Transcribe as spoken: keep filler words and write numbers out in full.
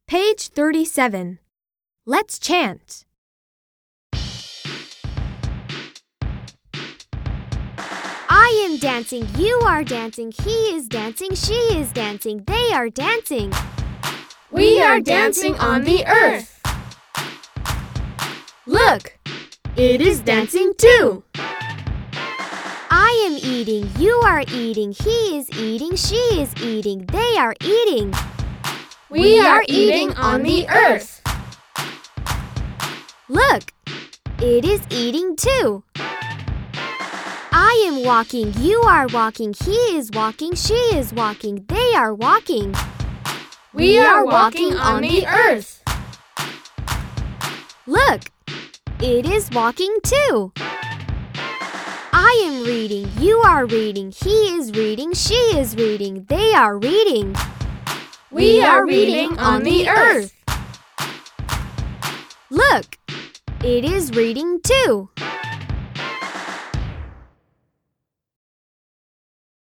Page thirty-seven. Let's chant. I am dancing, you are dancing, he is dancing, she is dancing, they are dancing. We are dancing on the earth. Look, it is dancing too. I am eating, you are eating, he is eating, she is eating, they are eating. We are eating on the earth. Look, it is eating too. I am walking, you are walking, he is walking, she is walking, they are walking. We are walking on the earth. Look, it is walking too. I am reading, you are reading, he is reading, she is reading, they are reading. We are reading on the earth. Look, it is reading too.